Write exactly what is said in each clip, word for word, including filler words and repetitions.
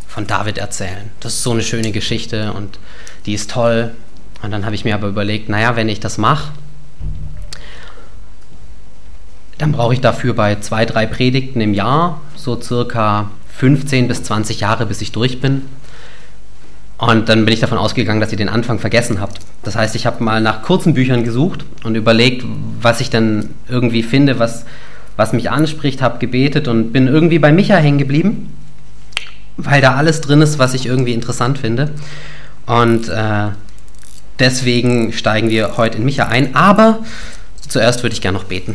von David erzählen. Das ist so eine schöne Geschichte und die ist toll. Und dann habe ich mir aber überlegt, naja, wenn ich das mache, dann brauche ich dafür bei zwei, drei Predigten im Jahr so circa fünfzehn bis zwanzig Jahre, bis ich durch bin. Und dann bin ich davon ausgegangen, dass ihr den Anfang vergessen habt. Das heißt, ich habe mal nach kurzen Büchern gesucht und überlegt, was ich dann irgendwie finde, was, was mich anspricht, habe gebetet und bin irgendwie bei Micha hängen geblieben, weil da alles drin ist, was ich irgendwie interessant finde. Und äh, deswegen steigen wir heute in Micha ein. Aber zuerst würde ich gerne noch beten.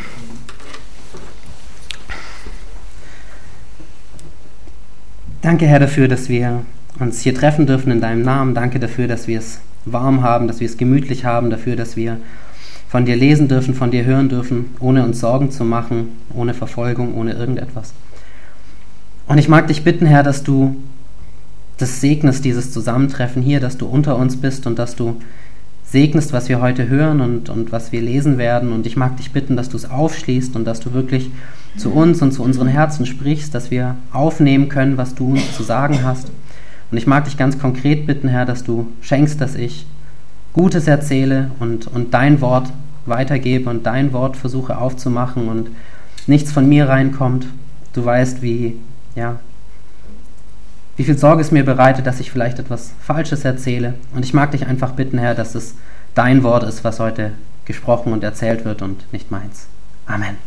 Danke, Herr, dafür, dass wir uns hier treffen dürfen in deinem Namen. Danke dafür, dass wir es warm haben, dass wir es gemütlich haben, dafür, dass wir von dir lesen dürfen, von dir hören dürfen, ohne uns Sorgen zu machen, ohne Verfolgung, ohne irgendetwas. Und ich mag dich bitten, Herr, dass du das segnest, dieses Zusammentreffen hier, dass du unter uns bist und dass du segnest, was wir heute hören und, und was wir lesen werden. Und ich mag dich bitten, dass du es aufschließt und dass du wirklich zu uns und zu unseren Herzen sprichst, dass wir aufnehmen können, was du uns zu sagen hast. Und ich mag dich ganz konkret bitten, Herr, dass du schenkst, dass ich Gutes erzähle und, und dein Wort weitergebe und dein Wort versuche aufzumachen und nichts von mir reinkommt. Du weißt, wie, ja, wie viel Sorge es mir bereitet, dass ich vielleicht etwas Falsches erzähle. Und ich mag dich einfach bitten, Herr, dass es dein Wort ist, was heute gesprochen und erzählt wird und nicht meins. Amen.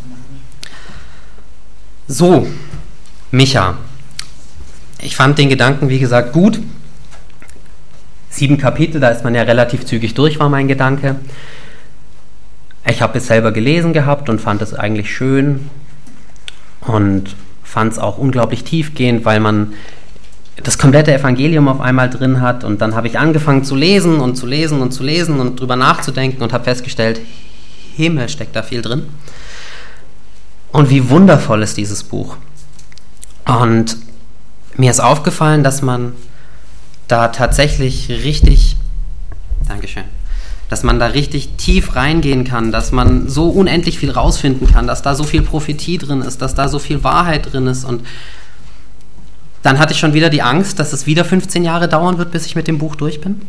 So, Micha. Ich fand den Gedanken, wie gesagt, gut. Sieben Kapitel, da ist man ja relativ zügig durch, war mein Gedanke. Ich habe es selber gelesen gehabt und fand es eigentlich schön und fand es auch unglaublich tiefgehend, weil man das komplette Evangelium auf einmal drin hat. Und dann habe ich angefangen zu lesen und zu lesen und zu lesen und drüber nachzudenken und habe festgestellt, Himmel, steckt da viel drin. Und wie wundervoll ist dieses Buch. Und mir ist aufgefallen, dass man da tatsächlich richtig, Dankeschön, dass man da richtig tief reingehen kann, dass man so unendlich viel rausfinden kann, dass da so viel Prophetie drin ist, dass da so viel Wahrheit drin ist. Und dann hatte ich schon wieder die Angst, dass es wieder fünfzehn Jahre dauern wird, bis ich mit dem Buch durch bin.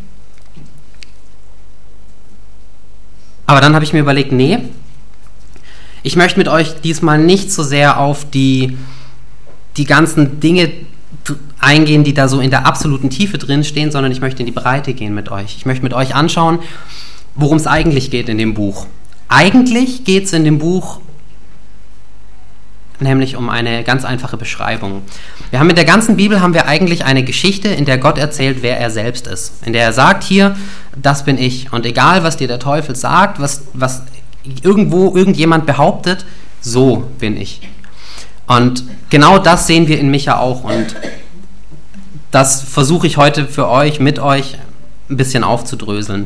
Aber dann habe ich mir überlegt, nee, ich möchte mit euch diesmal nicht so sehr auf die, die ganzen Dinge eingehen, die da so in der absoluten Tiefe drin stehen, sondern ich möchte in die Breite gehen mit euch. Ich möchte mit euch anschauen, worum es eigentlich geht in dem Buch. Eigentlich geht es in dem Buch nämlich um eine ganz einfache Beschreibung. Wir haben in der ganzen Bibel haben wir eigentlich eine Geschichte, in der Gott erzählt, wer er selbst ist. In der er sagt, hier, das bin ich. Und egal, was dir der Teufel sagt, was, was irgendwo irgendjemand behauptet, so bin ich. Und genau das sehen wir in Micha auch. Und das versuche ich heute für euch, mit euch ein bisschen aufzudröseln.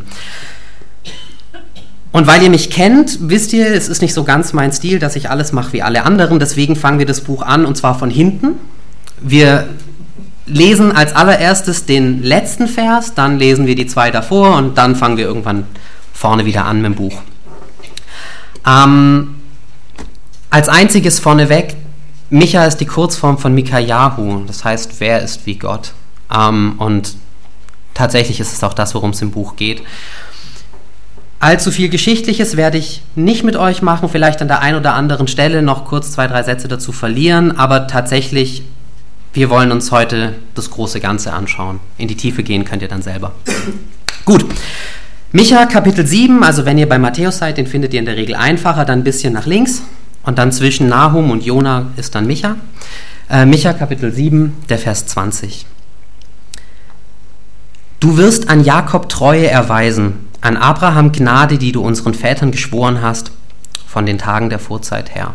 Und weil ihr mich kennt, wisst ihr, es ist nicht so ganz mein Stil, dass ich alles mache wie alle anderen. Deswegen fangen wir das Buch an, und zwar von hinten. Wir lesen als allererstes den letzten Vers, dann lesen wir die zwei davor und dann fangen wir irgendwann vorne wieder an mit dem Buch. Ähm, als einziges vorneweg, Micha ist die Kurzform von Mikayahu, das heißt, wer ist wie Gott. Ähm, und tatsächlich ist es auch das, worum es im Buch geht. Allzu viel Geschichtliches werde ich nicht mit euch machen, vielleicht an der einen oder anderen Stelle noch kurz zwei, drei Sätze dazu verlieren, aber tatsächlich, wir wollen uns heute das große Ganze anschauen. In die Tiefe gehen könnt ihr dann selber. Gut, Micha Kapitel sieben, also wenn ihr bei Matthäus seid, den findet ihr in der Regel einfacher, dann ein bisschen nach links und dann zwischen Nahum und Jona ist dann Micha. Äh, Micha Kapitel sieben, der Vers zwanzig. Du wirst an Jakob Treue erweisen, an Abraham Gnade, die du unseren Vätern geschworen hast, von den Tagen der Vorzeit her.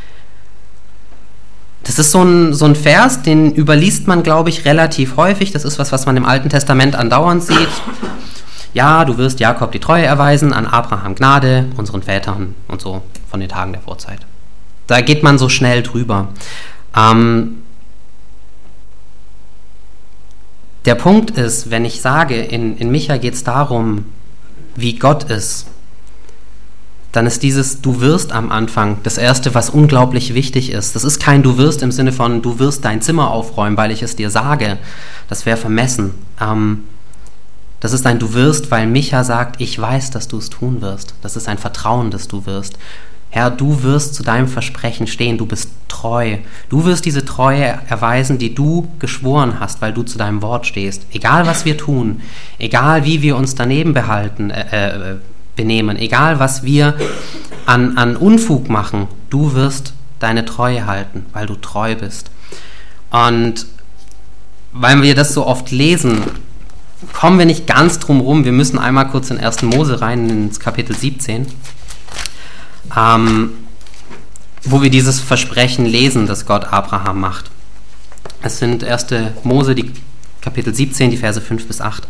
Das ist so ein, so ein Vers, den überliest man, glaube ich, relativ häufig. Das ist was, was man im Alten Testament andauernd sieht. Ja, du wirst Jakob die Treue erweisen, an Abraham Gnade, unseren Vätern und so, von den Tagen der Vorzeit. Da geht man so schnell drüber. Ähm, der Punkt ist, wenn ich sage, in, in Micha geht es darum, wie Gott ist, dann ist dieses Du wirst am Anfang das Erste, was unglaublich wichtig ist. Das ist kein Du wirst im Sinne von Du wirst dein Zimmer aufräumen, weil ich es dir sage. Das wäre vermessen. Ähm, das ist ein Du wirst, weil Micha sagt, ich weiß, dass du es tun wirst. Das ist ein Vertrauen, dass du wirst. Herr, du wirst zu deinem Versprechen stehen, du bist treu. Du wirst diese Treue erweisen, die du geschworen hast, weil du zu deinem Wort stehst. Egal, was wir tun, egal, wie wir uns daneben behalten, äh, äh, benehmen, egal, was wir an, an Unfug machen, du wirst deine Treue halten, weil du treu bist. Und weil wir das so oft lesen, kommen wir nicht ganz drum rum. Wir müssen einmal kurz in ersten Mose rein, ins Kapitel siebzehn, ähm, wo wir dieses Versprechen lesen, das Gott Abraham macht. Es sind erste Mose, die Kapitel siebzehn, die Verse fünf bis acht.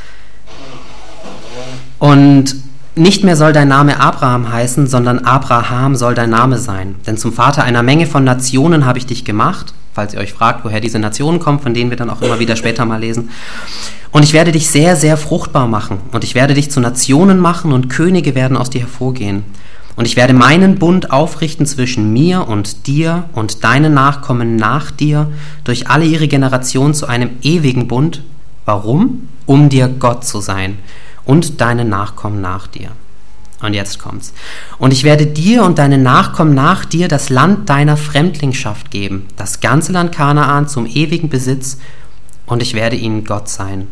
Und nicht mehr soll dein Name Abraham heißen, sondern Abraham soll dein Name sein. Denn zum Vater einer Menge von Nationen habe ich dich gemacht, falls ihr euch fragt, woher diese Nationen kommen, von denen wir dann auch immer wieder später mal lesen. Und ich werde dich sehr, sehr fruchtbar machen. Und ich werde dich zu Nationen machen und Könige werden aus dir hervorgehen. Und ich werde meinen Bund aufrichten zwischen mir und dir und deinen Nachkommen nach dir durch alle ihre Generationen zu einem ewigen Bund. Warum? Um dir Gott zu sein und deine Nachkommen nach dir. Und jetzt kommt's. Und ich werde dir und deinen Nachkommen nach dir das Land deiner Fremdlingschaft geben, das ganze Land Kanaan zum ewigen Besitz, und ich werde ihnen Gott sein.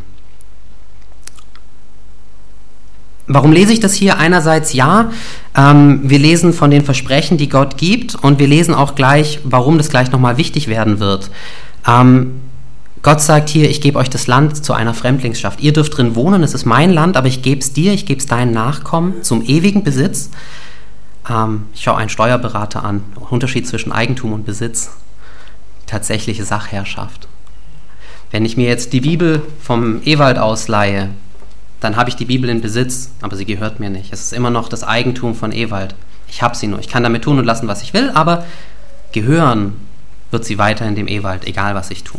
Warum lese ich das hier? Einerseits ja, ähm, wir lesen von den Versprechen, die Gott gibt, und wir lesen auch gleich, warum das gleich nochmal wichtig werden wird. Ähm, Gott sagt hier, ich gebe euch das Land zu einer Fremdlingschaft. Ihr dürft drin wohnen, es ist mein Land, aber ich gebe es dir, ich gebe es deinen Nachkommen zum ewigen Besitz. Ähm, ich schaue einen Steuerberater an, Unterschied zwischen Eigentum und Besitz, tatsächliche Sachherrschaft. Wenn ich mir jetzt die Bibel vom Ewald ausleihe, dann habe ich die Bibel in Besitz, aber sie gehört mir nicht. Es ist immer noch das Eigentum von Ewald. Ich habe sie nur. Ich kann damit tun und lassen, was ich will, aber gehören wird sie weiterhin dem Ewald, egal was ich tue.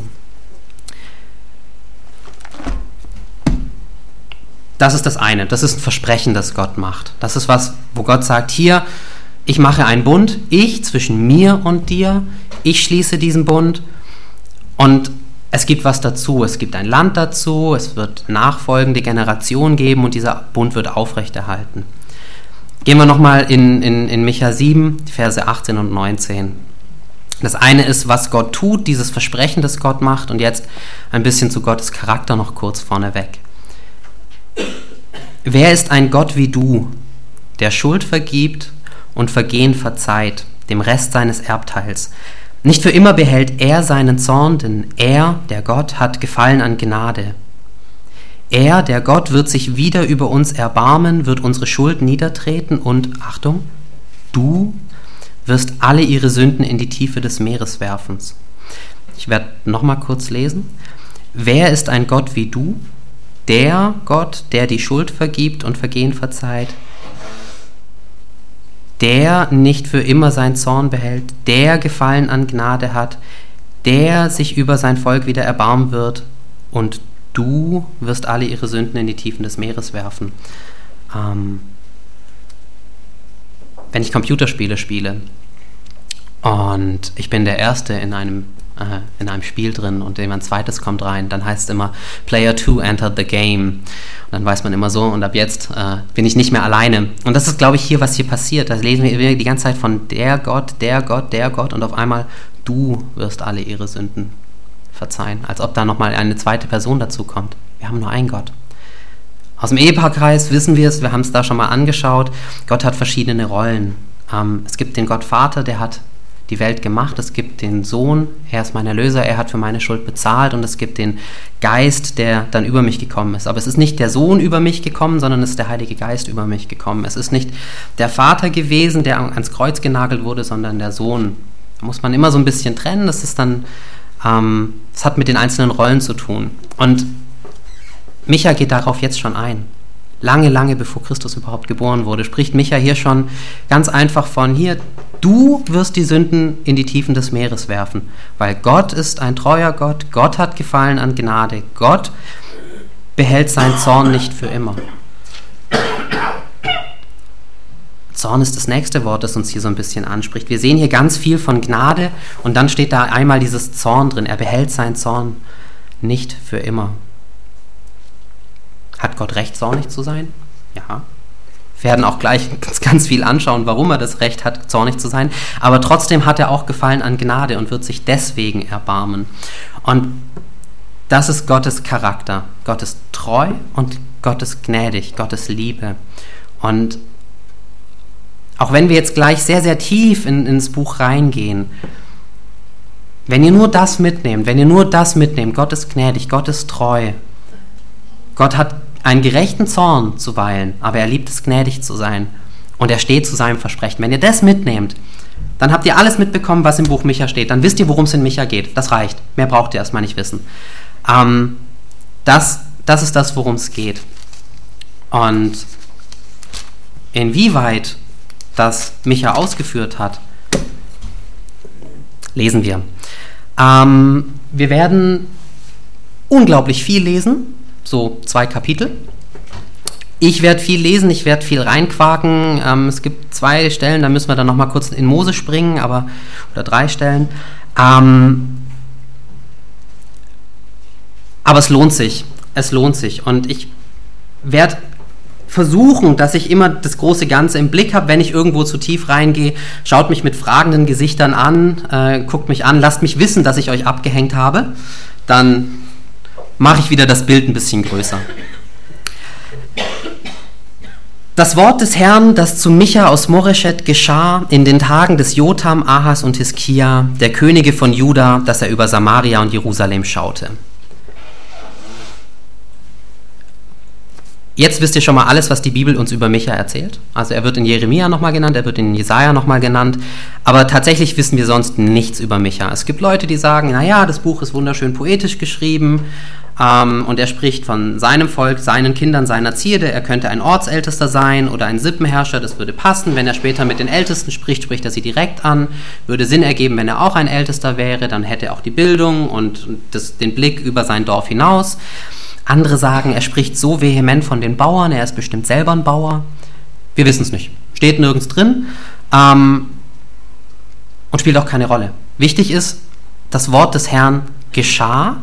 Das ist das eine. Das ist ein Versprechen, das Gott macht. Das ist was, wo Gott sagt, hier, ich mache einen Bund, ich zwischen mir und dir, ich schließe diesen Bund, und es gibt was dazu. Es gibt ein Land dazu, es wird nachfolgende Generationen geben und dieser Bund wird aufrechterhalten. Gehen wir nochmal in, in, in Micha sieben, die Verse achtzehn und neunzehn. Das eine ist, was Gott tut, dieses Versprechen, das Gott macht, und jetzt ein bisschen zu Gottes Charakter noch kurz vorneweg. Wer ist ein Gott wie du, der Schuld vergibt und Vergehen verzeiht, dem Rest seines Erbteils? Nicht für immer behält er seinen Zorn, denn er, der Gott, hat Gefallen an Gnade. Er, der Gott, wird sich wieder über uns erbarmen, wird unsere Schuld niedertreten und, Achtung, du wirst alle ihre Sünden in die Tiefe des Meeres werfen. Ich werde nochmal kurz lesen. Wer ist ein Gott wie du? Der Gott, der die Schuld vergibt und Vergehen verzeiht, der nicht für immer seinen Zorn behält, der Gefallen an Gnade hat, der sich über sein Volk wieder erbarmen wird, und du wirst alle ihre Sünden in die Tiefen des Meeres werfen. Ähm, wenn ich Computerspiele spiele und ich bin der Erste in einem äh, in einem Spiel drin und jemand zweites kommt rein, dann heißt es immer Player two entered the game. Und dann weiß man immer so, und ab jetzt äh, bin ich nicht mehr alleine. Und das ist, glaube ich, hier, was hier passiert. Da lesen wir die ganze Zeit von der Gott, der Gott, der Gott, und auf einmal du wirst alle ihre Sünden verzeihen. Als ob da nochmal eine zweite Person dazu kommt. Wir haben nur einen Gott. Aus dem Ehepaarkreis wissen wir es, wir haben es da schon mal angeschaut. Gott hat verschiedene Rollen. Ähm, es gibt den Gott Vater, der hat die Welt gemacht, es gibt den Sohn, er ist mein Erlöser, er hat für meine Schuld bezahlt, und es gibt den Geist, der dann über mich gekommen ist. Aber es ist nicht der Sohn über mich gekommen, sondern es ist der Heilige Geist über mich gekommen. Es ist nicht der Vater gewesen, der ans Kreuz genagelt wurde, sondern der Sohn. Da muss man immer so ein bisschen trennen, das ist dann, ähm, das hat mit den einzelnen Rollen zu tun. Und Micha geht darauf jetzt schon ein. Lange, lange bevor Christus überhaupt geboren wurde, spricht Micha hier schon ganz einfach von, hier, du wirst die Sünden in die Tiefen des Meeres werfen, weil Gott ist ein treuer Gott, Gott hat Gefallen an Gnade, Gott behält seinen Zorn nicht für immer. Zorn ist das nächste Wort, das uns hier so ein bisschen anspricht. Wir sehen hier ganz viel von Gnade und dann steht da einmal dieses Zorn drin. Er behält seinen Zorn nicht für immer. Hat Gott Recht, zornig zu sein? Ja. Wir werden auch gleich ganz viel anschauen, warum er das Recht hat, zornig zu sein. Aber trotzdem hat er auch Gefallen an Gnade und wird sich deswegen erbarmen. Und das ist Gottes Charakter. Gott ist treu und Gott ist gnädig, Gott ist Liebe. Und auch wenn wir jetzt gleich sehr, sehr tief in, ins Buch reingehen, wenn ihr nur das mitnehmt, wenn ihr nur das mitnehmt, Gott ist gnädig, Gott ist treu, Gott hat einen gerechten Zorn zuweilen, aber er liebt es, gnädig zu sein und er steht zu seinem Versprechen. Wenn ihr das mitnehmt, dann habt ihr alles mitbekommen, was im Buch Micha steht. Dann wisst ihr, worum es in Micha geht. Das reicht. Mehr braucht ihr erstmal nicht wissen. Ähm, das, das ist das, worum es geht. Und inwieweit das Micha ausgeführt hat, lesen wir. Ähm, wir werden unglaublich viel lesen, so zwei Kapitel. Ich werde viel lesen, ich werde viel reinquaken. Ähm, es gibt zwei Stellen, da müssen wir dann nochmal kurz in Mose springen, aber oder drei Stellen. Ähm, aber es lohnt sich. Es lohnt sich. Und ich werde versuchen, dass ich immer das große Ganze im Blick habe, wenn ich irgendwo zu tief reingehe. Schaut mich mit fragenden Gesichtern an, äh, guckt mich an, lasst mich wissen, dass ich euch abgehängt habe. Dann mache ich wieder das Bild ein bisschen größer. Das Wort des Herrn, das zu Micha aus Morescheth geschah in den Tagen des Jotham, Ahas und Hiskia, der Könige von Juda, dass er über Samaria und Jerusalem schaute. Jetzt wisst ihr schon mal alles, was die Bibel uns über Micha erzählt. Also er wird in Jeremia nochmal genannt, er wird in Jesaja nochmal genannt, aber tatsächlich wissen wir sonst nichts über Micha. Es gibt Leute, die sagen, naja, das Buch ist wunderschön poetisch geschrieben, ähm, und er spricht von seinem Volk, seinen Kindern, seiner Zierde. Er könnte ein Ortsältester sein oder ein Sippenherrscher, das würde passen. Wenn er später mit den Ältesten spricht, spricht er sie direkt an. Würde Sinn ergeben, wenn er auch ein Ältester wäre, dann hätte er auch die Bildung und das, den Blick über sein Dorf hinaus. Andere sagen, er spricht so vehement von den Bauern, er ist bestimmt selber ein Bauer. Wir wissen es nicht. Steht nirgends drin, ähm, und spielt auch keine Rolle. Wichtig ist, das Wort des Herrn geschah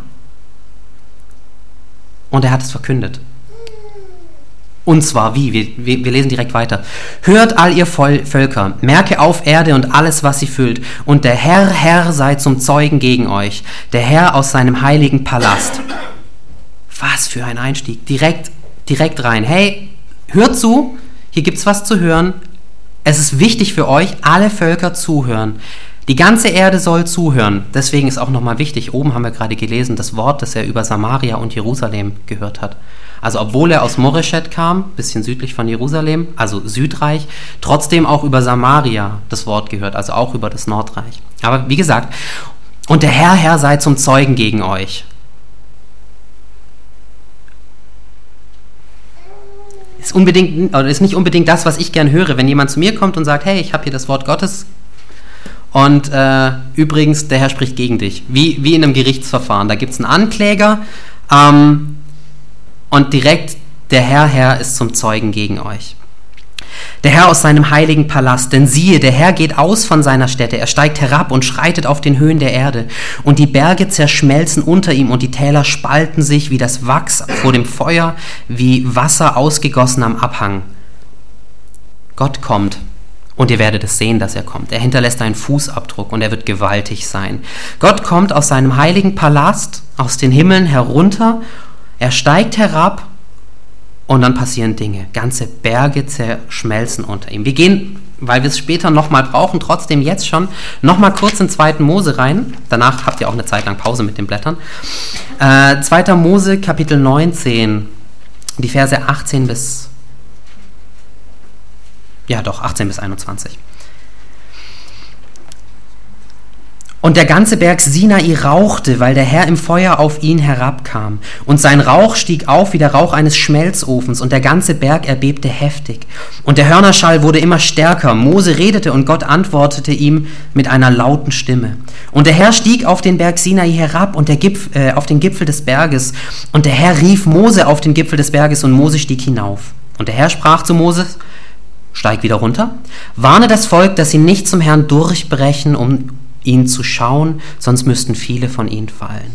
und er hat es verkündet. Und zwar wie? Wir, wir, wir lesen direkt weiter. Hört all ihr Völker, merke auf Erde und alles, was sie füllt. Und der Herr, Herr sei zum Zeugen gegen euch, der Herr aus seinem heiligen Palast. Was für ein Einstieg. Direkt, direkt rein. Hey, hört zu, hier gibt's was zu hören. Es ist wichtig für euch, alle Völker zuhören. Die ganze Erde soll zuhören. Deswegen ist auch nochmal wichtig, oben haben wir gerade gelesen, das Wort, das er über Samaria und Jerusalem gehört hat. Also obwohl er aus Morescheth kam, bisschen südlich von Jerusalem, also Südreich, trotzdem auch über Samaria das Wort gehört, also auch über das Nordreich. Aber wie gesagt, und der Herr, Herr sei zum Zeugen gegen euch. Ist, unbedingt, oder ist nicht unbedingt das, was ich gern höre, wenn jemand zu mir kommt und sagt, hey, ich habe hier das Wort Gottes und äh, übrigens, der Herr spricht gegen dich. Wie, wie in einem Gerichtsverfahren. Da gibt es einen Ankläger ähm, und direkt der Herr, Herr ist zum Zeugen gegen euch. Der Herr aus seinem heiligen Palast, denn siehe, der Herr geht aus von seiner Stätte, er steigt herab und schreitet auf den Höhen der Erde, und die Berge zerschmelzen unter ihm, und die Täler spalten sich wie das Wachs vor dem Feuer, wie Wasser ausgegossen am Abhang. Gott kommt, und ihr werdet es sehen, dass er kommt. Er hinterlässt einen Fußabdruck, und er wird gewaltig sein. Gott kommt aus seinem heiligen Palast, aus den Himmeln herunter, er steigt herab, und dann passieren Dinge. Ganze Berge zerschmelzen unter ihm. Wir gehen, weil wir es später nochmal brauchen, trotzdem jetzt schon, nochmal kurz in zweiten Mose rein. Danach habt ihr auch eine Zeit lang Pause mit den Blättern. Äh, zweiter Mose, Kapitel neunzehn, die Verse achtzehn bis, ja doch, achtzehn bis einundzwanzig. Und der ganze Berg Sinai rauchte, weil der Herr im Feuer auf ihn herabkam. Und sein Rauch stieg auf wie der Rauch eines Schmelzofens, und der ganze Berg erbebte heftig. Und der Hörnerschall wurde immer stärker. Mose redete, und Gott antwortete ihm mit einer lauten Stimme. Und der Herr stieg auf den Berg Sinai herab, und der Gipf, äh, auf den Gipfel des Berges. Und der Herr rief Mose auf den Gipfel des Berges, und Mose stieg hinauf. Und der Herr sprach zu Mose, Steig wieder runter. Warne das Volk, dass sie nicht zum Herrn durchbrechen, um ihn zu schauen, sonst müssten viele von ihnen fallen.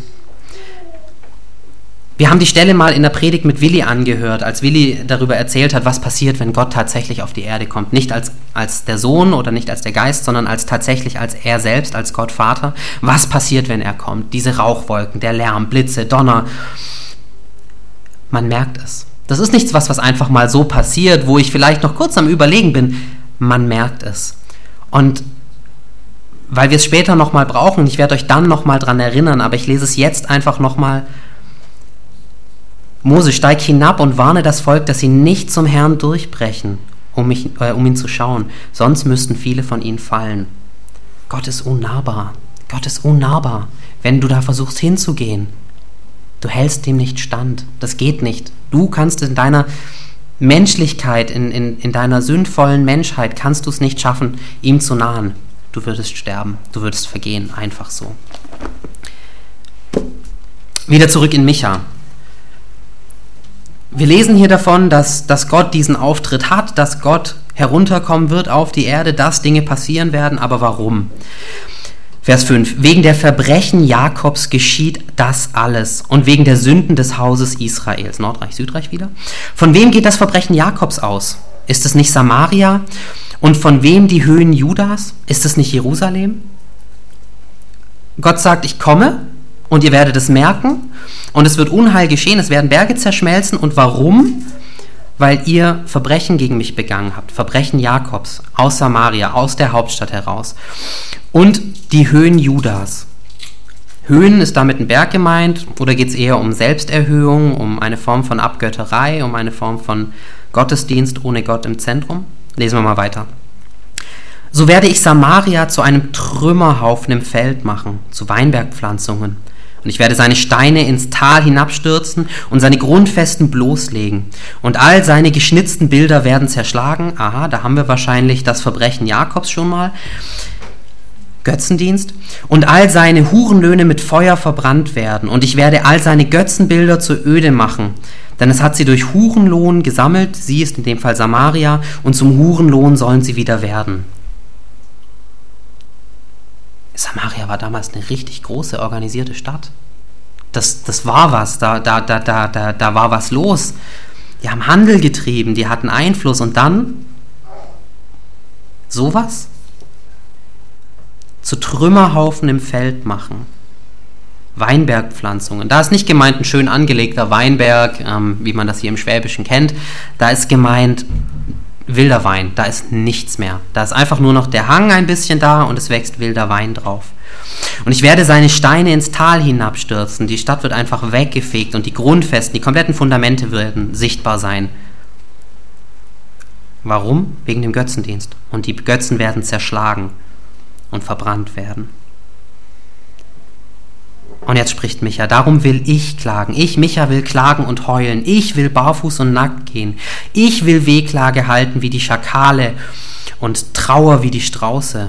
Wir haben die Stelle mal in der Predigt mit Willi angehört, als Willi darüber erzählt hat, was passiert, wenn Gott tatsächlich auf die Erde kommt. Nicht als, als der Sohn oder nicht als der Geist, sondern als tatsächlich als er selbst, als Gott Vater. Was passiert, wenn er kommt? Diese Rauchwolken, der Lärm, Blitze, Donner. Man merkt es. Das ist nichts, was, was einfach mal so passiert, wo ich vielleicht noch kurz am Überlegen bin. Man merkt es. Und weil wir es später nochmal brauchen, ich werde euch dann nochmal dran erinnern, aber ich lese es jetzt einfach nochmal. Mose, steig hinab und warne das Volk, dass sie nicht zum Herrn durchbrechen, um, mich, äh, um ihn zu schauen, sonst müssten viele von ihnen fallen. Gott ist unnahbar. Gott ist unnahbar, wenn du da versuchst hinzugehen. Du hältst dem nicht stand. Das geht nicht. Du kannst in deiner Menschlichkeit, in, in, in deiner sündvollen Menschheit, kannst du es nicht schaffen, ihm zu nahen. Du würdest sterben. Du würdest vergehen. Einfach so. Wieder zurück in Micha. Wir lesen hier davon, dass, dass Gott diesen Auftritt hat, dass Gott herunterkommen wird auf die Erde, dass Dinge passieren werden. Aber warum? Vers fünf. Wegen der Verbrechen Jakobs geschieht das alles und wegen der Sünden des Hauses Israels. Nordreich, Südreich wieder. Von wem geht das Verbrechen Jakobs aus? Ist es nicht Samaria? Und von wem die Höhen Judas? Ist es nicht Jerusalem? Gott sagt, ich komme und ihr werdet es merken und es wird Unheil geschehen, es werden Berge zerschmelzen. Und warum? Weil ihr Verbrechen gegen mich begangen habt. Verbrechen Jakobs aus Samaria, aus der Hauptstadt heraus. Und die Höhen Judas. Höhen ist damit ein Berg gemeint, oder geht es eher um Selbsterhöhung, um eine Form von Abgötterei, um eine Form von Gottesdienst ohne Gott im Zentrum? Lesen wir mal weiter. So werde ich Samaria zu einem Trümmerhaufen im Feld machen, zu Weinbergpflanzungen. Und ich werde seine Steine ins Tal hinabstürzen und seine Grundfesten bloßlegen. Und all seine geschnitzten Bilder werden zerschlagen. Aha, da haben wir wahrscheinlich das Verbrechen Jakobs schon mal. Götzendienst. Und all seine Hurenlöhne mit Feuer verbrannt werden. Und ich werde all seine Götzenbilder zur Öde machen. Denn es hat sie durch Hurenlohn gesammelt. Sie ist in dem Fall Samaria. Und zum Hurenlohn sollen sie wieder werden. Samaria war damals eine richtig große, organisierte Stadt. Das, das war was, da, da, da, da, da, da war was los. Die haben Handel getrieben, die hatten Einfluss und dann sowas? Zu Trümmerhaufen im Feld machen. Weinbergpflanzungen. Da ist nicht gemeint ein schön angelegter Weinberg, ähm, wie man das hier im Schwäbischen kennt. Da ist gemeint wilder Wein, da ist nichts mehr. Da ist einfach nur noch der Hang ein bisschen da und es wächst wilder Wein drauf. Und ich werde seine Steine ins Tal hinabstürzen. Die Stadt wird einfach weggefegt und die Grundfesten, die kompletten Fundamente werden sichtbar sein. Warum? Wegen dem Götzendienst. Und die Götzen werden zerschlagen und verbrannt werden. Und jetzt spricht Micha, darum will ich klagen. Ich, Micha, will klagen und heulen. Ich will barfuß und nackt gehen. Ich will Wehklage halten wie die Schakale und Trauer wie die Strauße.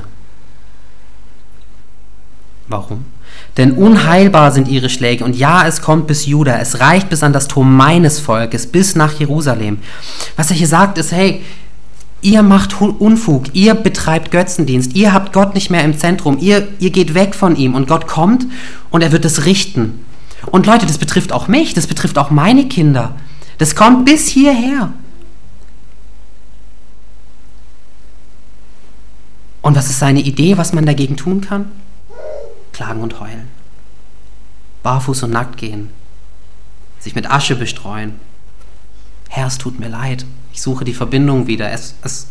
Warum? Denn unheilbar sind ihre Schläge und ja, es kommt bis Juda. Es reicht bis an das Tor meines Volkes, bis nach Jerusalem. Was er hier sagt ist, hey, ihr macht Unfug, ihr betreibt Götzendienst, ihr habt Gott nicht mehr im Zentrum, ihr, ihr geht weg von ihm und Gott kommt und er wird es richten. Und Leute, das betrifft auch mich, das betrifft auch meine Kinder. Das kommt bis hierher. Und was ist seine Idee, was man dagegen tun kann? Klagen und heulen. Barfuß und nackt gehen. Sich mit Asche bestreuen. Herr, es tut mir leid. Ich suche die Verbindung wieder. Es, es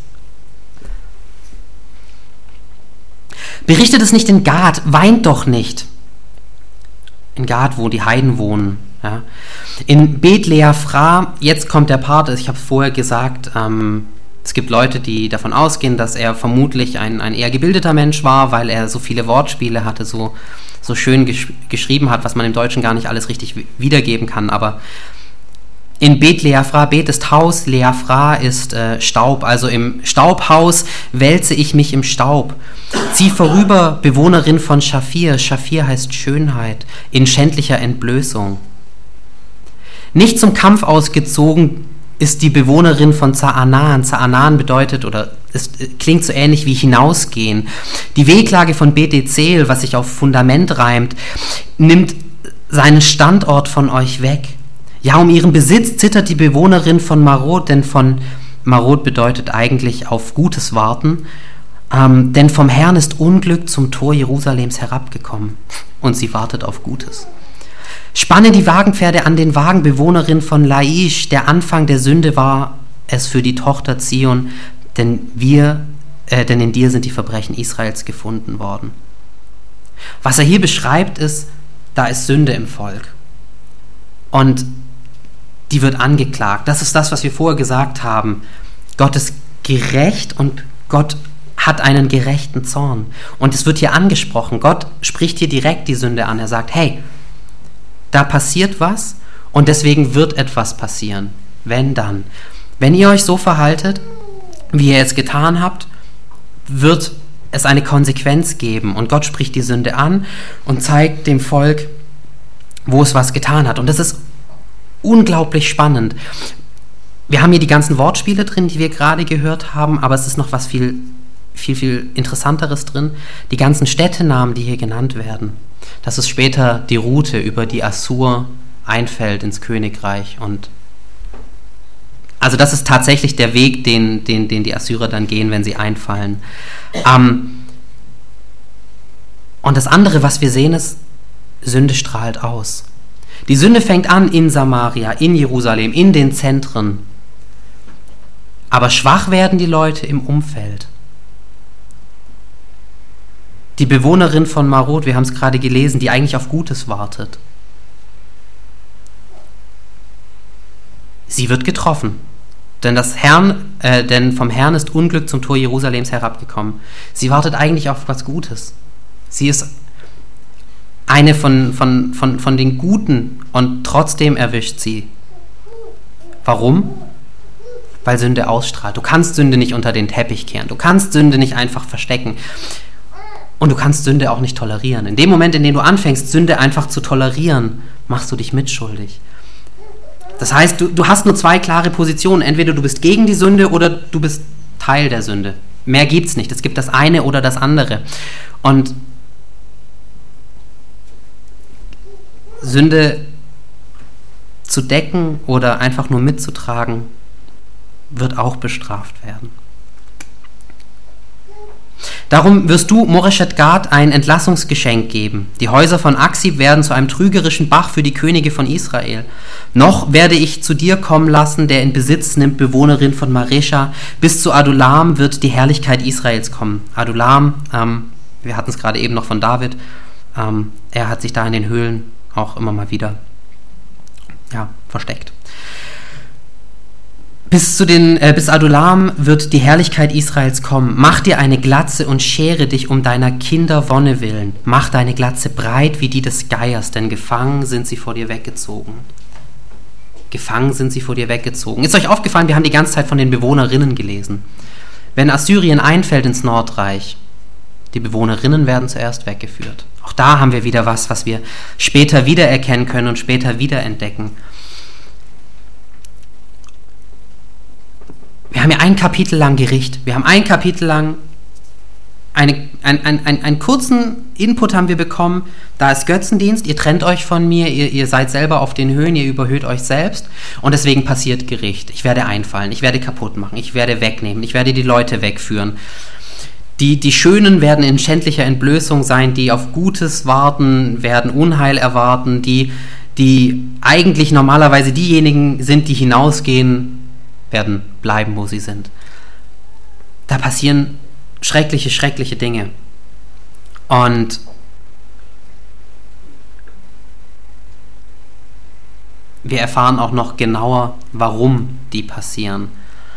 Berichtet es nicht in Gad, weint doch nicht. In Gad, wo die Heiden wohnen. Ja. In Bet-Leafra, jetzt kommt der Part, ich habe es vorher gesagt, ähm, es gibt Leute, die davon ausgehen, dass er vermutlich ein, ein eher gebildeter Mensch war, weil er so viele Wortspiele hatte, so, so schön gesch- geschrieben hat, was man im Deutschen gar nicht alles richtig wiedergeben kann, aber in Bet-Leafra, Bet ist Haus, Leafra ist äh, Staub, also im Staubhaus wälze ich mich im Staub. Zieh vorüber, Bewohnerin von Schafir, Schafir heißt Schönheit, in schändlicher Entblößung. Nicht zum Kampf ausgezogen, ist die Bewohnerin von Zaanan. Zaanan bedeutet, oder es klingt so ähnlich wie hinausgehen. Die Wehklage von Beth Ezel, was sich auf Fundament reimt, nimmt seinen Standort von euch weg. Ja, um ihren Besitz zittert die Bewohnerin von Marot, denn von Marot bedeutet eigentlich auf Gutes warten, ähm, denn vom Herrn ist Unglück zum Tor Jerusalems herabgekommen und sie wartet auf Gutes. Spanne die Wagenpferde an den Wagen, Bewohnerin von Laish. Der Anfang der Sünde war es für die Tochter Zion, denn wir, äh, denn in dir sind die Verbrechen Israels gefunden worden. Was er hier beschreibt, ist, da ist Sünde im Volk. Und die wird angeklagt. Das ist das, was wir vorher gesagt haben. Gott ist gerecht und Gott hat einen gerechten Zorn. Und es wird hier angesprochen. Gott spricht hier direkt die Sünde an. Er sagt, hey, da passiert was und deswegen wird etwas passieren. Wenn dann. Wenn ihr euch so verhaltet, wie ihr es getan habt, wird es eine Konsequenz geben. Und Gott spricht die Sünde an und zeigt dem Volk, wo es was getan hat. Und das ist unglaublich spannend. Wir haben hier die ganzen Wortspiele drin, die wir gerade gehört haben, aber es ist noch was viel, viel, viel Interessanteres drin. Die ganzen Städtenamen, die hier genannt werden. Das ist später die Route, über die Assur einfällt ins Königreich. Und also das ist tatsächlich der Weg, den, den, den die Assyrer dann gehen, wenn sie einfallen. Ähm, und das andere, was wir sehen, ist, Sünde strahlt aus. Die Sünde fängt an in Samaria, in Jerusalem, in den Zentren. Aber schwach werden die Leute im Umfeld. Die Bewohnerin von Marot, wir haben es gerade gelesen, die eigentlich auf Gutes wartet. Sie wird getroffen, denn, das Herrn, äh, denn vom Herrn ist Unglück zum Tor Jerusalems herabgekommen. Sie wartet eigentlich auf was Gutes. Sie ist eine von, von, von, von den Guten und trotzdem erwischt sie. Warum? Weil Sünde ausstrahlt. Du kannst Sünde nicht unter den Teppich kehren. Du kannst Sünde nicht einfach verstecken. Und du kannst Sünde auch nicht tolerieren. In dem Moment, in dem du anfängst, Sünde einfach zu tolerieren, machst du dich mitschuldig. Das heißt, du, du hast nur zwei klare Positionen. Entweder du bist gegen die Sünde oder du bist Teil der Sünde. Mehr gibt's nicht. Es gibt das eine oder das andere. Und Sünde zu decken oder einfach nur mitzutragen, wird auch bestraft werden. Darum wirst du Moreshet Gad ein Entlassungsgeschenk geben. Die Häuser von Aksib werden zu einem trügerischen Bach für die Könige von Israel. Noch werde ich zu dir kommen lassen, der in Besitz nimmt, Bewohnerin von Maresha. Bis zu Adulam wird die Herrlichkeit Israels kommen. Adulam, ähm, wir hatten es gerade eben noch von David, ähm, er hat sich da in den Höhlen auch immer mal wieder ja, versteckt. Bis, zu den, äh, bis Adulam wird die Herrlichkeit Israels kommen. Mach dir eine Glatze und schere dich um deiner Kinder Wonne willen. Mach deine Glatze breit wie die des Geiers, denn gefangen sind sie vor dir weggezogen. Gefangen sind sie vor dir weggezogen. Ist euch aufgefallen, wir haben die ganze Zeit von den Bewohnerinnen gelesen. Wenn Assyrien einfällt ins Nordreich, die Bewohnerinnen werden zuerst weggeführt. Auch da haben wir wieder was, was wir später wiedererkennen können und später wiederentdecken. Wir haben ja ein Kapitel lang Gericht. Wir haben ein Kapitel lang eine, ein, ein, ein, einen kurzen Input haben wir bekommen. Da ist Götzendienst, ihr trennt euch von mir, ihr, ihr seid selber auf den Höhen, ihr überhöht euch selbst und deswegen passiert Gericht. Ich werde einfallen, ich werde kaputt machen, ich werde wegnehmen, ich werde die Leute wegführen. Die, die Schönen werden in schändlicher Entblößung sein, die auf Gutes warten, werden Unheil erwarten, die, die eigentlich normalerweise diejenigen sind, die hinausgehen, werden bleiben, wo sie sind. Da passieren schreckliche, schreckliche Dinge. Und wir erfahren auch noch genauer, warum die passieren.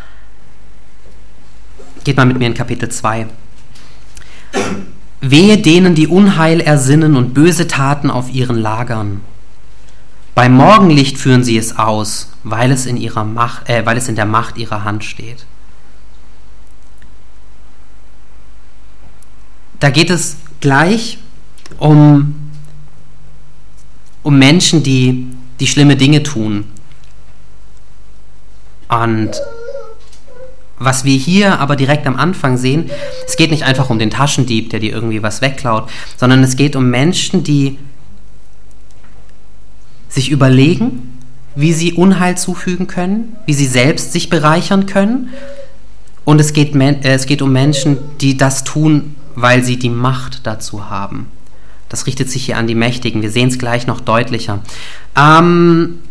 Geht mal mit mir in Kapitel zwei. Wehe denen, die Unheil ersinnen und böse Taten auf ihren Lagern. Beim Morgenlicht führen sie es aus, weil es in ihrer Macht, äh, weil es in der Macht ihrer Hand steht. Da geht es gleich um, um Menschen, die, die schlimme Dinge tun. Und was wir hier aber direkt am Anfang sehen, es geht nicht einfach um den Taschendieb, der dir irgendwie was wegklaut, sondern es geht um Menschen, die sich überlegen, wie sie Unheil zufügen können, wie sie selbst sich bereichern können. Und es geht, äh, es geht um Menschen, die das tun, weil sie die Macht dazu haben. Das richtet sich hier an die Mächtigen. Wir sehen es gleich noch deutlicher. Ähm,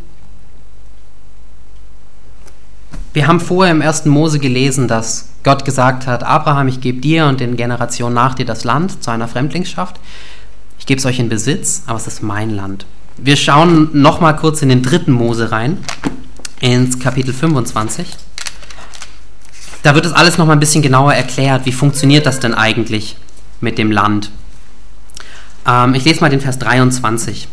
wir haben vorher im ersten Mose gelesen, dass Gott gesagt hat, Abraham, ich gebe dir und den Generationen nach dir das Land zu einer Fremdlingsschaft. Ich gebe es euch in Besitz, aber es ist mein Land. Wir schauen noch mal kurz in den dritten Mose rein, ins Kapitel fünfundzwanzig. Da wird es alles noch mal ein bisschen genauer erklärt, wie funktioniert das denn eigentlich mit dem Land. Ähm, ich lese mal den Vers dreiundzwanzig.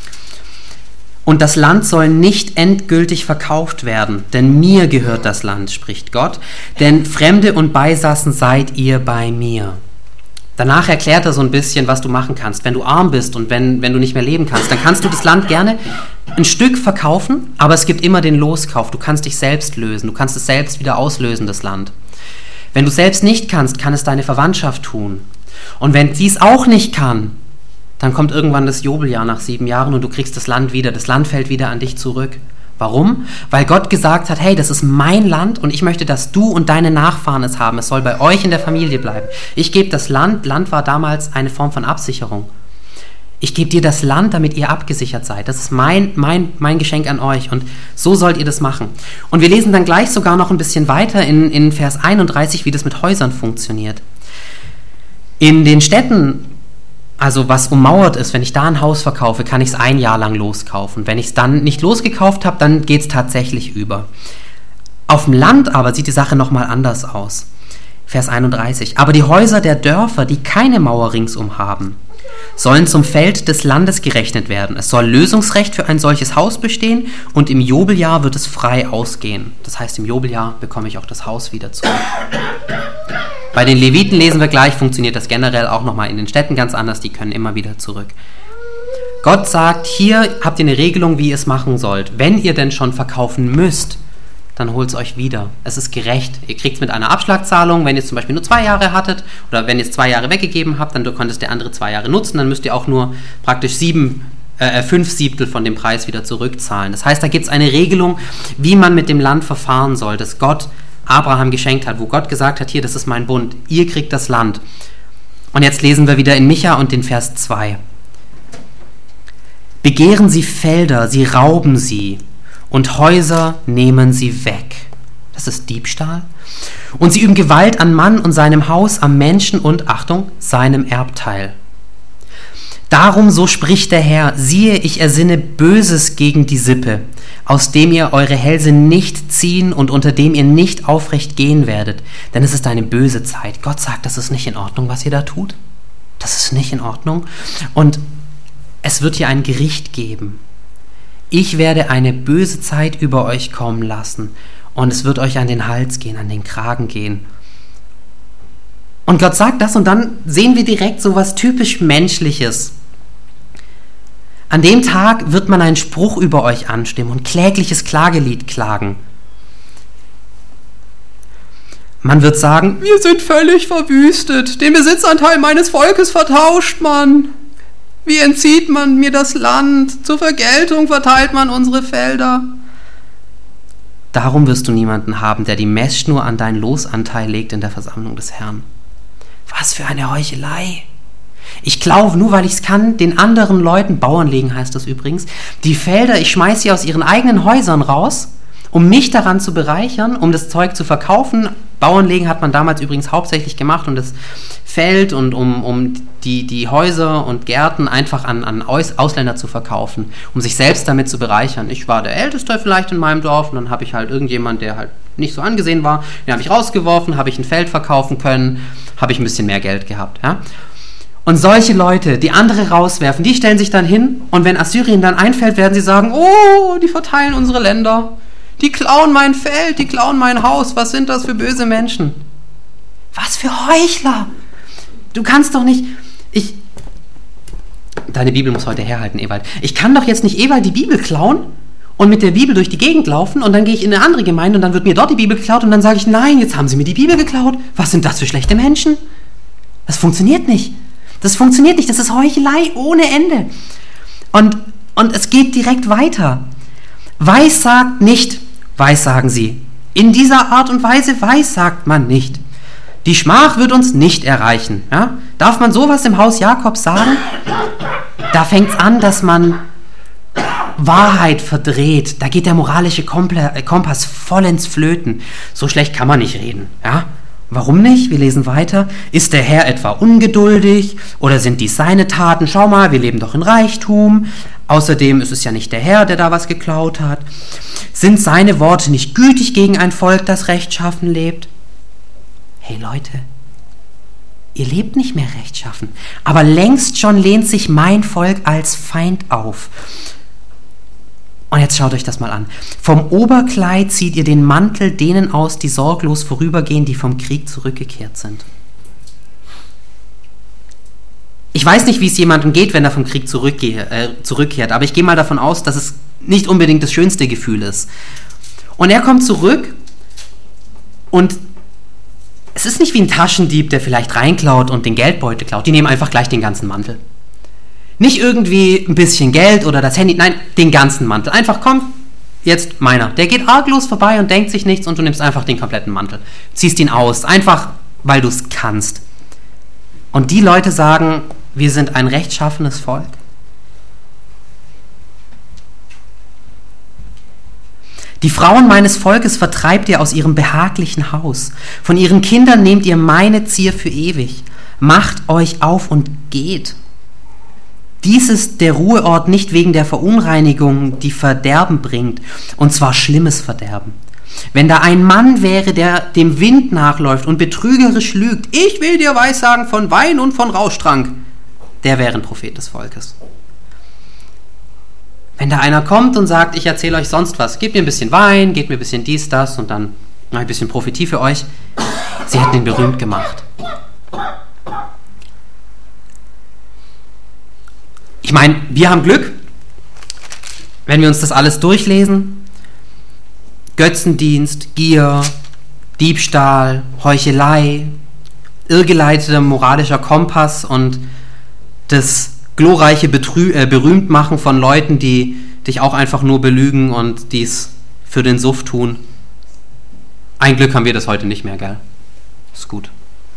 Und das Land soll nicht endgültig verkauft werden, denn mir gehört das Land, spricht Gott, denn Fremde und Beisassen seid ihr bei mir. Danach erklärt er so ein bisschen, was du machen kannst. Wenn du arm bist und wenn, wenn du nicht mehr leben kannst, dann kannst du das Land gerne ein Stück verkaufen, aber es gibt immer den Loskauf. Du kannst dich selbst lösen, du kannst es selbst wieder auslösen, das Land. Wenn du selbst nicht kannst, kann es deine Verwandtschaft tun. Und wenn dies auch nicht kann, dann kommt irgendwann das Jubeljahr nach sieben Jahren und du kriegst das Land wieder. Das Land fällt wieder an dich zurück. Warum? Weil Gott gesagt hat, hey, das ist mein Land und ich möchte, dass du und deine Nachfahren es haben. Es soll bei euch in der Familie bleiben. Ich gebe das Land, Land war damals eine Form von Absicherung. Ich gebe dir das Land, damit ihr abgesichert seid. Das ist mein, mein, mein Geschenk an euch und so sollt ihr das machen. Und wir lesen dann gleich sogar noch ein bisschen weiter in, in Vers einunddreißig, wie das mit Häusern funktioniert. In den Städten, also was ummauert ist, wenn ich da ein Haus verkaufe, kann ich es ein Jahr lang loskaufen. Wenn ich es dann nicht losgekauft habe, dann geht es tatsächlich über. Auf dem Land aber sieht die Sache nochmal anders aus. Vers einunddreißig. Aber die Häuser der Dörfer, die keine Mauer ringsum haben, sollen zum Feld des Landes gerechnet werden. Es soll Lösungsrecht für ein solches Haus bestehen und im Jubeljahr wird es frei ausgehen. Das heißt, im Jubeljahr bekomme ich auch das Haus wieder zurück. Bei den Leviten lesen wir gleich, funktioniert das generell auch nochmal in den Städten ganz anders, die können immer wieder zurück. Gott sagt, hier habt ihr eine Regelung, wie ihr es machen sollt. Wenn ihr denn schon verkaufen müsst, dann holt es euch wieder. Es ist gerecht. Ihr kriegt es mit einer Abschlagzahlung, wenn ihr zum Beispiel nur zwei Jahre hattet oder wenn ihr es zwei Jahre weggegeben habt, dann könnt ihr der andere zwei Jahre nutzen, dann müsst ihr auch nur praktisch sieben, äh, fünf Siebtel von dem Preis wieder zurückzahlen. Das heißt, da gibt es eine Regelung, wie man mit dem Land verfahren soll, das Gott Abraham geschenkt hat, wo Gott gesagt hat, hier, das ist mein Bund, ihr kriegt das Land. Und jetzt lesen wir wieder in Micha und den Vers zwei. Begehren sie Felder, sie rauben sie und Häuser nehmen sie weg. Das ist Diebstahl. Und sie üben Gewalt an Mann und seinem Haus, am Menschen und, Achtung, seinem Erbteil. Darum, so spricht der Herr, siehe, ich ersinne Böses gegen die Sippe, aus dem ihr eure Hälse nicht ziehen und unter dem ihr nicht aufrecht gehen werdet. Denn es ist eine böse Zeit. Gott sagt, das ist nicht in Ordnung, was ihr da tut. Das ist nicht in Ordnung. Und es wird hier ein Gericht geben. Ich werde eine böse Zeit über euch kommen lassen und es wird euch an den Hals gehen, an den Kragen gehen. Und Gott sagt das und dann sehen wir direkt so was typisch Menschliches. An dem Tag wird man einen Spruch über euch anstimmen und klägliches Klagelied klagen. Man wird sagen, wir sind völlig verwüstet, den Besitzanteil meines Volkes vertauscht man. Wie entzieht man mir das Land? Zur Vergeltung verteilt man unsere Felder. Darum wirst du niemanden haben, der die Messschnur an deinen Losanteil legt in der Versammlung des Herrn. Was für eine Heuchelei! Ich glaube, nur weil ich es kann, den anderen Leuten, Bauernlegen heißt das übrigens, die Felder, ich schmeiße sie aus ihren eigenen Häusern raus, um mich daran zu bereichern, um das Zeug zu verkaufen. Bauernlegen hat man damals übrigens hauptsächlich gemacht, um das Feld und um, um die, die Häuser und Gärten einfach an, an Aus, Ausländer zu verkaufen, um sich selbst damit zu bereichern. Ich war der Älteste vielleicht in meinem Dorf und dann habe ich halt irgendjemand, der halt nicht so angesehen war, den habe ich rausgeworfen, habe ich ein Feld verkaufen können, habe ich ein bisschen mehr Geld gehabt. Ja? Und solche Leute, die andere rauswerfen, die stellen sich dann hin und wenn Assyrien dann einfällt, werden sie sagen, oh, die verteilen unsere Länder, die klauen mein Feld, die klauen mein Haus, was sind das für böse Menschen? Was für Heuchler! Du kannst doch nicht, ich, deine Bibel muss heute herhalten, Ewald, ich kann doch jetzt nicht Ewald die Bibel klauen und mit der Bibel durch die Gegend laufen und dann gehe ich in eine andere Gemeinde und dann wird mir dort die Bibel geklaut und dann sage ich, nein, jetzt haben sie mir die Bibel geklaut. Was sind das für schlechte Menschen? Das funktioniert nicht. Das funktioniert nicht. Das ist Heuchelei ohne Ende. Und, und es geht direkt weiter. Weissagt nicht, weissagen sie. In dieser Art und Weise weissagt man nicht. Die Schmach wird uns nicht erreichen. Ja? Darf man sowas im Haus Jakobs sagen? Da fängt es an, dass man Wahrheit verdreht. Da geht der moralische Kompass vollends flöten. So schlecht kann man nicht reden. Ja? Warum nicht? Wir lesen weiter. Ist der Herr etwa ungeduldig? Oder sind dies seine Taten? Schau mal, wir leben doch in Reichtum. Außerdem ist es ja nicht der Herr, der da was geklaut hat. Sind seine Worte nicht gütig gegen ein Volk, das rechtschaffen lebt? Hey Leute, ihr lebt nicht mehr rechtschaffen, aber längst schon lehnt sich mein Volk als Feind auf. Und jetzt schaut euch das mal an. Vom Oberkleid zieht ihr den Mantel denen aus, die sorglos vorübergehen, die vom Krieg zurückgekehrt sind. Ich weiß nicht, wie es jemandem geht, wenn er vom Krieg zurückgehe, äh, zurückkehrt, aber ich gehe mal davon aus, dass es nicht unbedingt das schönste Gefühl ist. Und er kommt zurück und es ist nicht wie ein Taschendieb, der vielleicht reinklaut und den Geldbeutel klaut. Die nehmen einfach gleich den ganzen Mantel. Nicht irgendwie ein bisschen Geld oder das Handy, nein, den ganzen Mantel. Einfach, komm, jetzt meiner. Der geht arglos vorbei und denkt sich nichts und du nimmst einfach den kompletten Mantel. Ziehst ihn aus, einfach weil du es kannst. Und die Leute sagen, wir sind ein rechtschaffenes Volk. Die Frauen meines Volkes vertreibt ihr aus ihrem behaglichen Haus. Von ihren Kindern nehmt ihr meine Zier für ewig. Macht euch auf und geht. Dies ist der Ruheort nicht wegen der Verunreinigung, die Verderben bringt, und zwar schlimmes Verderben. Wenn da ein Mann wäre, der dem Wind nachläuft und betrügerisch lügt, ich will dir Weissagen von Wein und von Rauschtrank, der wäre ein Prophet des Volkes. Wenn da einer kommt und sagt, ich erzähle euch sonst was, gebt mir ein bisschen Wein, gebt mir ein bisschen dies, das und dann ein bisschen Prophetie für euch, sie hätten ihn berühmt gemacht. Ich meine, wir haben Glück, wenn wir uns das alles durchlesen. Götzendienst, Gier, Diebstahl, Heuchelei, irrgeleiteter moralischer Kompass und das glorreiche Betrü- äh, Berühmtmachen von Leuten, die dich auch einfach nur belügen und dies für den Suff tun. Ein Glück haben wir das heute nicht mehr, gell? Ist gut.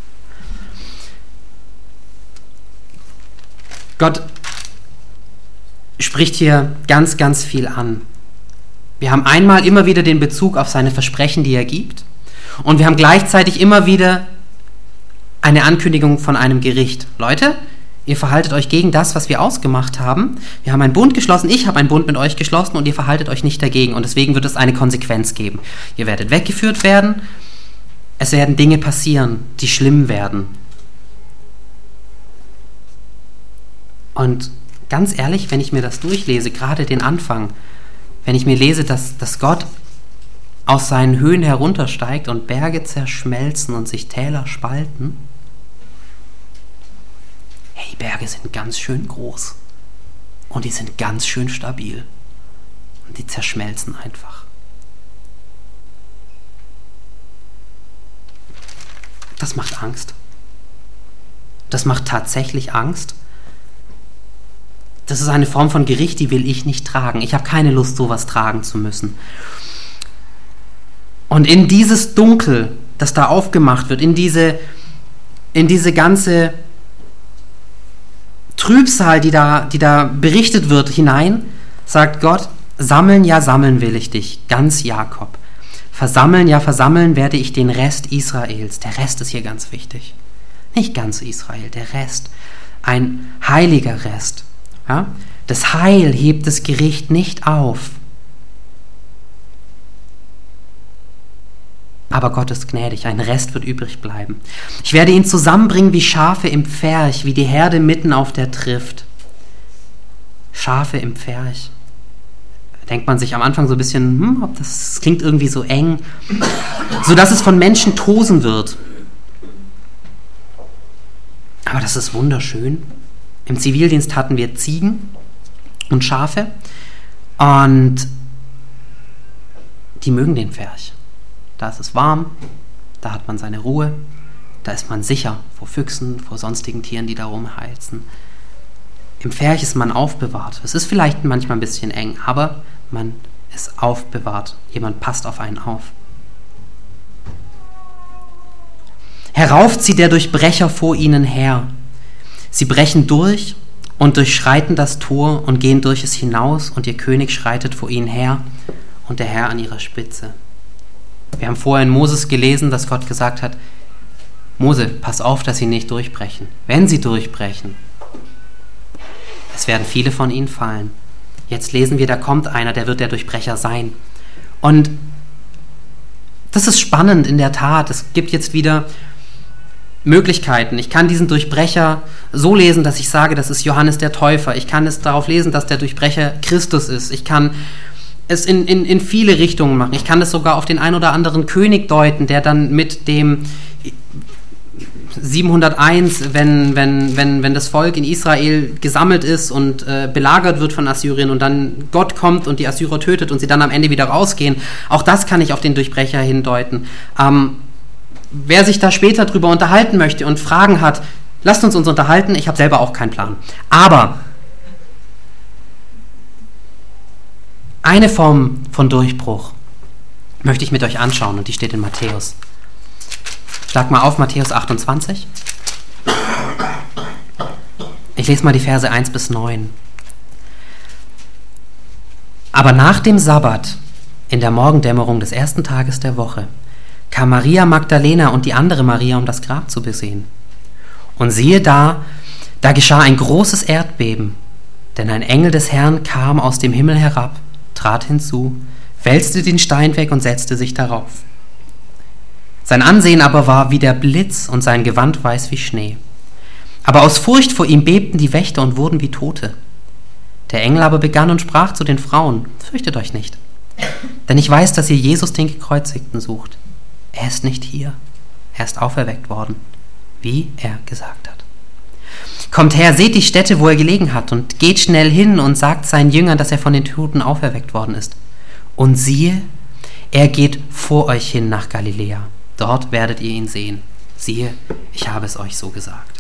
Gott spricht hier ganz, ganz viel an. Wir haben einmal immer wieder den Bezug auf seine Versprechen, die er gibt, und wir haben gleichzeitig immer wieder eine Ankündigung von einem Gericht. Leute, ihr verhaltet euch gegen das, was wir ausgemacht haben. Wir haben einen Bund geschlossen, ich habe einen Bund mit euch geschlossen und ihr verhaltet euch nicht dagegen und deswegen wird es eine Konsequenz geben. Ihr werdet weggeführt werden, es werden Dinge passieren, die schlimm werden. Und ganz ehrlich, wenn ich mir das durchlese, gerade den Anfang, wenn ich mir lese, dass, dass Gott aus seinen Höhen heruntersteigt und Berge zerschmelzen und sich Täler spalten, hey, Berge sind ganz schön groß und die sind ganz schön stabil und die zerschmelzen einfach. Das macht Angst. Das macht tatsächlich Angst. Das ist eine Form von Gericht, die will ich nicht tragen. Ich habe keine Lust, sowas tragen zu müssen. Und in dieses Dunkel, das da aufgemacht wird, in diese, in diese ganze Trübsal, die da, die da berichtet wird, hinein, sagt Gott, sammeln, ja sammeln will ich dich, ganz Jakob. Versammeln, ja versammeln werde ich den Rest Israels. Der Rest ist hier ganz wichtig. Nicht ganz Israel, der Rest. Ein heiliger Rest. Ja? Das Heil hebt das Gericht nicht auf. Aber Gott ist gnädig, ein Rest wird übrig bleiben. Ich werde ihn zusammenbringen wie Schafe im Pferch, wie die Herde mitten auf der Trift. Schafe im Pferch. Da denkt man sich am Anfang so ein bisschen, hm, ob das, das klingt irgendwie so eng, sodass es von Menschen tosen wird. Aber das ist wunderschön. Im Zivildienst hatten wir Ziegen und Schafe und die mögen den Pferch. Da ist es warm, da hat man seine Ruhe, da ist man sicher vor Füchsen, vor sonstigen Tieren, die da rumheizen. Im Pferch ist man aufbewahrt. Es ist vielleicht manchmal ein bisschen eng, aber man ist aufbewahrt. Jemand passt auf einen auf. Herauf zieht der Durchbrecher vor ihnen her. Sie brechen durch und durchschreiten das Tor und gehen durch es hinaus, und ihr König schreitet vor ihnen her und der Herr an ihrer Spitze. Wir haben vorher in Moses gelesen, dass Gott gesagt hat, Mose, pass auf, dass sie nicht durchbrechen. Wenn sie durchbrechen, es werden viele von ihnen fallen. Jetzt lesen wir, da kommt einer, der wird der Durchbrecher sein. Und das ist spannend in der Tat. Es gibt jetzt wieder Möglichkeiten. Ich kann diesen Durchbrecher so lesen, dass ich sage, das ist Johannes der Täufer. Ich kann es darauf lesen, dass der Durchbrecher Christus ist. Ich kann es in, in, in viele Richtungen machen. Ich kann es sogar auf den ein oder anderen König deuten, der dann mit dem siebenhunderteins, wenn, wenn, wenn, wenn das Volk in Israel gesammelt ist und äh, belagert wird von Assyrien und dann Gott kommt und die Assyrer tötet und sie dann am Ende wieder rausgehen. Auch das kann ich auf den Durchbrecher hindeuten. Ähm, wer sich da später drüber unterhalten möchte und Fragen hat, lasst uns uns unterhalten. Ich habe selber auch keinen Plan. Aber eine Form von Durchbruch möchte ich mit euch anschauen, und die steht in Matthäus. Schlag mal auf Matthäus achtundzwanzig. Ich lese mal die Verse eins bis neun. Aber nach dem Sabbat, in der Morgendämmerung des ersten Tages der Woche, kam Maria Magdalena und die andere Maria, um das Grab zu besehen. Und siehe da, da geschah ein großes Erdbeben, denn ein Engel des Herrn kam aus dem Himmel herab, trat hinzu, wälzte den Stein weg und setzte sich darauf. Sein Ansehen aber war wie der Blitz und sein Gewand weiß wie Schnee. Aber aus Furcht vor ihm bebten die Wächter und wurden wie Tote. Der Engel aber begann und sprach zu den Frauen, fürchtet euch nicht, denn ich weiß, dass ihr Jesus den Gekreuzigten sucht. Er ist nicht hier, er ist auferweckt worden, wie er gesagt hat. Kommt her, seht die Stätte, wo er gelegen hat, und geht schnell hin und sagt seinen Jüngern, dass er von den Toten auferweckt worden ist. Und siehe, er geht vor euch hin nach Galiläa. Dort werdet ihr ihn sehen. Siehe, ich habe es euch so gesagt.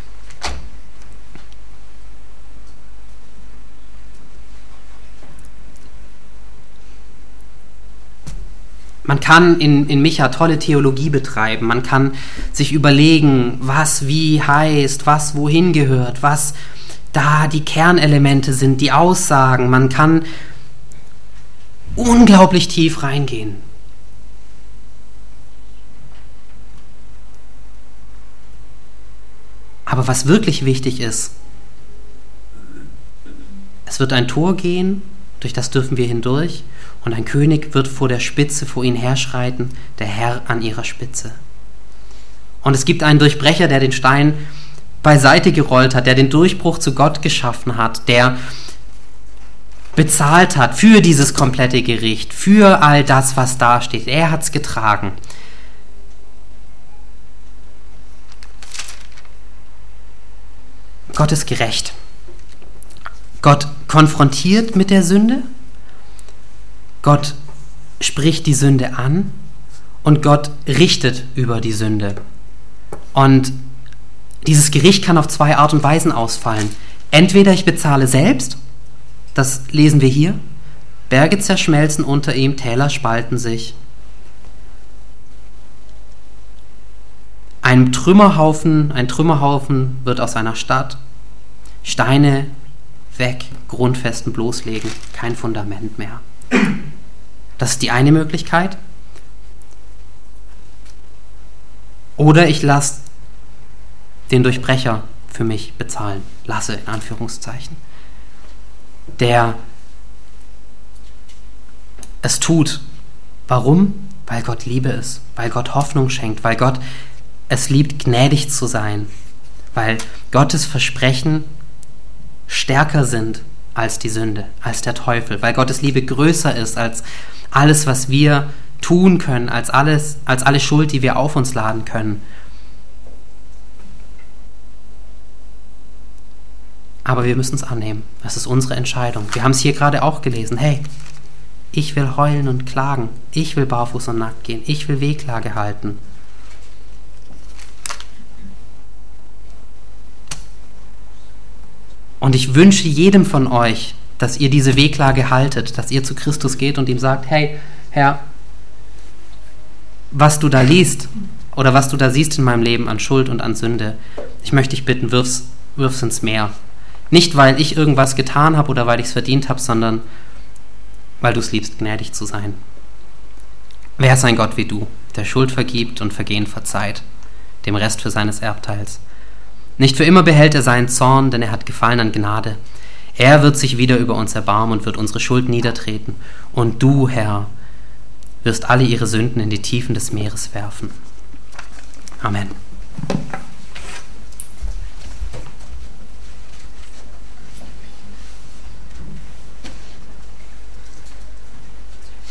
Man kann in, in Micha tolle Theologie betreiben. Man kann sich überlegen, was wie heißt, was wohin gehört, was da die Kernelemente sind, die Aussagen. Man kann unglaublich tief reingehen. Aber was wirklich wichtig ist, es wird ein Tor gehen, durch das dürfen wir hindurch, und ein König wird vor der Spitze vor ihnen herschreiten, der Herr an ihrer Spitze. Und es gibt einen Durchbrecher, der den Stein beiseite gerollt hat, der den Durchbruch zu Gott geschaffen hat, der bezahlt hat für dieses komplette Gericht, für all das, was da steht. Er hat es getragen. Gott ist gerecht. Gott konfrontiert mit der Sünde. Gott spricht die Sünde an und Gott richtet über die Sünde. Und dieses Gericht kann auf zwei Art und Weisen ausfallen. Entweder ich bezahle selbst, das lesen wir hier, Berge zerschmelzen unter ihm, Täler spalten sich. Ein Trümmerhaufen, ein Trümmerhaufen wird aus einer Stadt, Steine weg, Grundfesten bloßlegen, kein Fundament mehr. Das ist die eine Möglichkeit. Oder ich lasse den Durchbrecher für mich bezahlen, lasse in Anführungszeichen, der es tut. Warum? Weil Gott Liebe ist, weil Gott Hoffnung schenkt, weil Gott es liebt, gnädig zu sein, weil Gottes Versprechen stärker sind als die Sünde, als der Teufel, weil Gottes Liebe größer ist als alles, was wir tun können, als alles, als alle Schuld, die wir auf uns laden können. Aber wir müssen es annehmen. Das ist unsere Entscheidung. Wir haben es hier gerade auch gelesen. Hey, Ich will heulen und klagen. Ich will barfuß und nackt gehen. Ich will Wehklage halten. Und ich wünsche jedem von euch, dass ihr diese Wehklage haltet, dass ihr zu Christus geht und ihm sagt, hey, Herr, was du da liest oder was du da siehst in meinem Leben an Schuld und an Sünde, ich möchte dich bitten, wirf's, wirf's ins Meer. Nicht, weil ich irgendwas getan habe oder weil ich es verdient habe, sondern weil du es liebst, gnädig zu sein. Wer ist ein Gott wie du, der Schuld vergibt und Vergehen verzeiht, dem Rest für seines Erbteils? Nicht für immer behält er seinen Zorn, denn er hat Gefallen an Gnade. Er wird sich wieder über uns erbarmen und wird unsere Schuld niedertreten. Und du, Herr, wirst alle ihre Sünden in die Tiefen des Meeres werfen. Amen.